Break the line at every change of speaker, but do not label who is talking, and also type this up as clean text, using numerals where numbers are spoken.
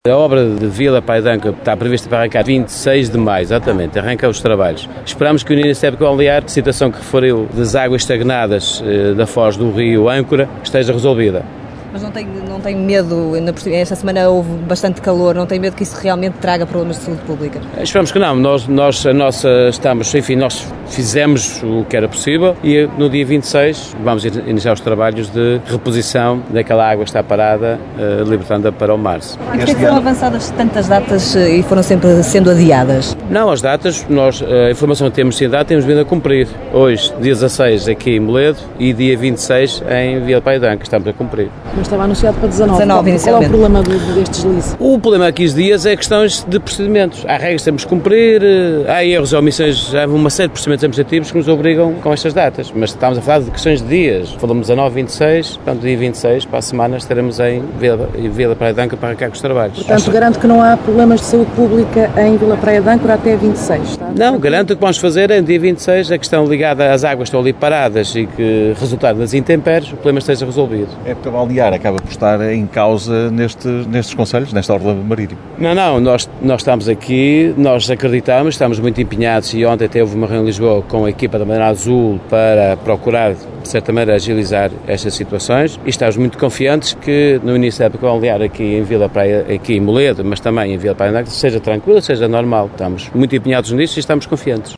A obra de Vila Praia d'Anca está prevista para arrancar 26 de maio, exatamente, arranca os trabalhos. Esperamos que o Ministério Balnear, a situação que referiu das águas estagnadas da foz do rio Âncora, esteja resolvida.
Mas não tem medo, esta semana houve bastante calor, não tem medo que isso realmente traga problemas de saúde pública?
Esperamos que não, nós fizemos o que era possível e no dia 26 vamos iniciar os trabalhos de reposição daquela água que está parada, libertando-a para o mar.
Porquê foram avançadas tantas datas e foram sempre sendo adiadas?
Não, as datas, a informação que temos sido dada, temos vindo a cumprir. Hoje, dia 16 aqui em Moledo e dia 26 em Vila Praia d'Anca, estamos a cumprir.
Mas estava anunciado para 19
inicialmente.
Qual é o problema destes deslizes?
O problema há 15 dias é questões de procedimentos. Há regras que temos que cumprir, há erros ou omissões, há uma série de procedimentos administrativos que nos obrigam com estas datas. Mas estamos a falar de questões de dias. Falamos 19, 26, portanto, dia 26, para a semana, estaremos em Vila Praia d'Anca para arrancar com os trabalhos.
Portanto, garanto que não há problemas de saúde pública em Vila Praia d'Anca até 26, está?
Não, garanto que vamos fazer é dia 26, a questão ligada às águas estão ali paradas e que, resultado das intempéries, o problema esteja resolvido.
A época balnear acaba por estar em causa nestes concelhos, nesta orla marítima?
Não, nós estamos aqui, nós acreditamos, estamos muito empenhados e ontem até houve uma reunião em Lisboa com a equipa da Bandeira Azul para procurar, de certa maneira, agilizar estas situações e estamos muito confiantes que no início da época balnear aqui em Vila Praia, aqui em Moledo, mas também em Vila Praia d'Anca, seja tranquilo, seja normal. Estamos muito empenhados nisso e estamos confiantes.